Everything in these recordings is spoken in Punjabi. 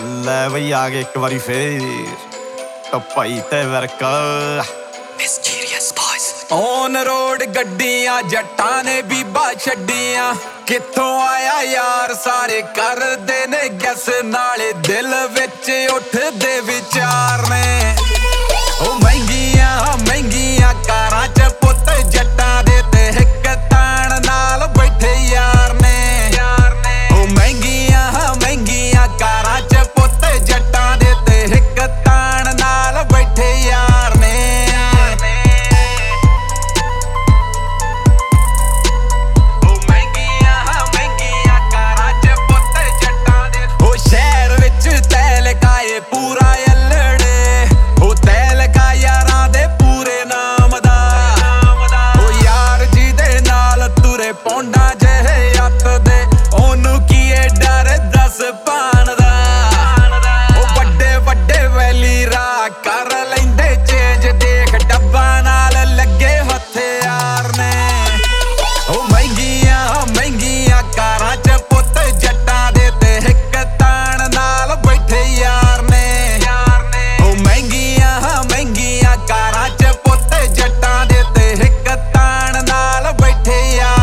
ਲੈ ਬਈ ਆ ਗਏ ਇੱਕ ਵਾਰੀ ਫੇਰ ਟੱਪਾਈ ਤੇ work mysterious boys on road ਗੱਡੀਆਂ ਜੱਟਾਂ ਨੇ ਬੀਬਾ ਛੱਡੀਆਂ ਕਿੱਥੋਂ ਆਇਆ ਯਾਰ ਸਾਰੇ ਕਰਦੇ ਨੇ ਗੈਸ ਨਾਲੇ ਦਿਲ ਵਿੱਚ ਉੱਠਦੇ ਵਿਚਾਰ ਨੇ ਉਹ ਮਹਿੰਗੀਆਂ ਕਾਰਾਂ ਚ ਪੁੱਤ ਜੱਟਾਂ ਦੇ ਤੇ ਹਿੱਕ ਤਾਣ ਨਾਲ ਬੈਠੇ ਯਾਰ ਨੇ ਉਹ ਮਹਿੰਗੀਆਂ ਕਾਰਾਂ ਚ ਪੁੱਤ ਜੱਟਾਂ ਦੇ ਤੇ ਹਿੱਕ ਤਾਣ ਨਾਲ ਬੈਠੇ ਯਾਰ ਨੇ ਉਹ ਮਹਿੰਗੀਆਂ ਕਾਰਾਂ ਚ ਪੁੱਤ ਜੱਟਾਂ ਦੇ ਉਹ ਸ਼ਹਿਰ ਵਿੱਚ ਤੈ ਲਗਾਏ ਪੂਰਾ ਪੌਂਡਾ ਜਿਹੇ ਅੱਤ ਦੇ ਉਹਨੂੰ ਕੀ ਏ ਡਰ ਦੱਸ ਪਾਣ ਦਾ ਉਹ ਵੱਡੇ ਵੈਲੀ ਰਾਹ ਕਰ ਲੈਂਦੇ ਚੇਂਜ ਦੇਖ ਡੱਬਾਂ ਨਾਲ ਲੱਗੇ ਹਥਿਆਰ ਨੇ ਉਹ ਮਹਿੰਗੀਆਂ ਕਾਰਾਂ ਚ ਪੁੱਤ ਜੱਟਾਂ ਦੇ ਤੇ ਹਿੱਕ ਤਾਣ ਨਾਲ ਬੈਠੇ ਯਾਰ ਨੇ ਉਹ ਮਹਿੰਗੀਆਂ ਕਾਰਾਂ ਚ ਪੁੱਤ ਜੱਟਾਂ ਦੇ ਤੇ ਹਿੱਕ ਤਾਣ ਨਾਲ ਬੈਠੇ ਯਾਰ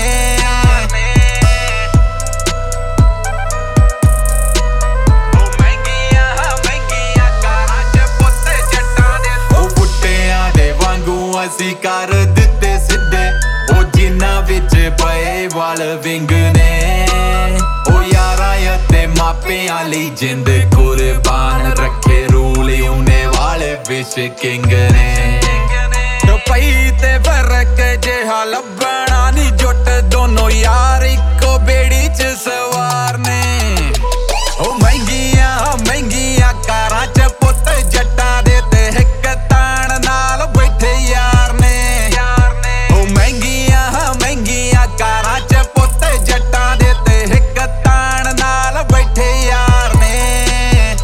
ਅਸੀਂ ਕਰ ਦਿੱਤੇ ਸਿੱਧੇ ਉਹ ਜਿਨ੍ਹਾਂ ਵਿੱਚ ਪਏ ਵਾਲ ਵਿੰਗ ਨੇ ਉਹ ਯਾਰਾਂ ਅਤੇ ਮਾਪਿਆਂ ਲਈ ਜਿੰਦ ਕੁਰਬਾਨ ਰੱਖੇ ਰੂਲ ਉਹਨੇ ਵਾਲੇ ਵਿਸ਼ ਕਿੰਗ ਨੇ ਪਈ ਤੇ ਵਰਕ ਜਿਹਾ ਲੱਭਣਾ ਨੀ ਜੁੱਟ ਦੋਨੋਂ ਯਾਰ ਇੱਕੋ ਬੇੜੀ ਚ ਸਵਾਰ ਨੇ ਉਹ ਮਹਿੰਗੀਆਂ ਕਾਰਾਂ ਚ ਪੁੱਤ ਜੱਟਾਂ ਦੇ ਤੇ ਹਿੱਕ ਤਾਣ ਨਾਲ ਬੈਠੇ ਯਾਰ ਨੇ ਉਹ ਮਹਿੰਗੀਆਂ ਕਾਰਾਂ ਚ ਪੁੱਤ ਜੱਟਾਂ ਦੇ ਤੇ ਹਿੱਕ ਤਾਣ ਨਾਲ ਬੈਠੇ ਯਾਰ ਨੇ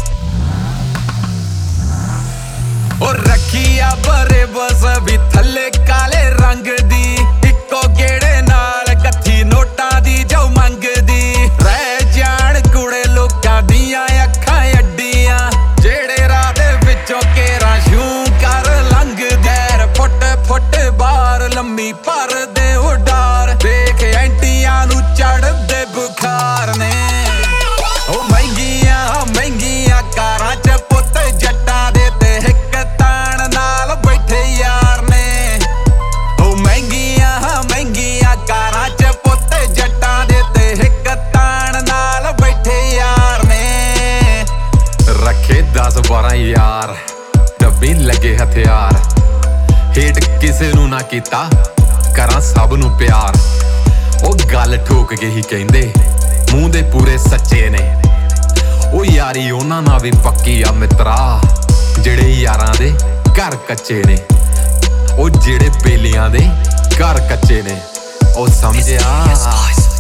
ਉਹ ਰੱਖੀਆ ਬਰੇ ਬਸ ਵੀ ਥੱਲੇ ਕਾਲੇ ਰੰਗ ਦੀ ਇੱਕੋ ਗੇੜੇ ਨਾਲ ਗੱਥੀ ਨੋਟਾਂ ਦੀ ਜੋ ਮੰਗਦੀ ਰਹਿ ਜਾਣ ਕੁੜੇ ਲੋਕਾਂ ਦੀਆਂ ਅੱਖਾਂ ਅੱਡੀਆਂ ਜਿਹੜੇ ਰਾਹ ਦੇ ਵਿੱਚੋਂ ਕੇਰਾਂ ਸ਼ੂ ਕਰ ਲੰਘਦੇ ਫੁੱਟ ਬਾਹਰ ਲੰਮੀ ਭਰਦੇ ਉਡਾਰ ਦੇਖ ਐਂਟੀਆਂ ਨੂੰ ਚੜ੍ਹਦੇ ਬੁਖਾਰ ਨੇ ਉਹ ਮਹਿੰਗੀਆਂ ਕਾਰਾਂ ਚ ਪੁੱਤ ਜੱਟਾਂ ਦੇ ਤੇ ਹਿੱਕ ਤਾਣ ਨਾਲ ਬੈਠੇ ਯਾਰ ਨੇ ਉਹ ਮਹਿੰਗੀਆਂ ਕਾਰਾਂ ਚ ਪੁੱਤ ਜੱਟਾਂ ਦੇ ਤੇ ਹਿੱਕ ਤਾਣ ਨਾਲ ਬੈਠੇ ਯਾਰ ਨੇ ਰੱਖੇ 10-12 ਯਾਰ ਡੱਬੀ ਲੱਗੇ ਹਥਿਆਰ ਹੇਟ ਕਿਸੇ ਨੂੰ ਨਾ ਕੀਤਾ ਕਰਾਂ ਸਭ ਨੂੰ ਪਿਆਰ ਉਹ ਗੱਲ ਠੋਕ ਕੇ ਹੀ ਕਹਿੰਦੇ ਮੂੰਹ ਦੇ ਪੂਰੇ ਸੱਚੇ ਨੇ ਉਹ ਯਾਰੀ ਉਹਨਾਂ ਨਾਲ ਵੀ ਪੱਕੀ ਆ ਮਿੱਤਰਾ ਜਿਹੜੇ ਯਾਰਾਂ ਦੇ ਘਰ ਕੱਚੇ ਨੇ ਉਹ ਜਿਹੜੇ ਬੇਲੀਆਂ ਦੇ ਘਰ ਕੱਚੇ ਨੇ ਉਹ ਸਮਝਿਆ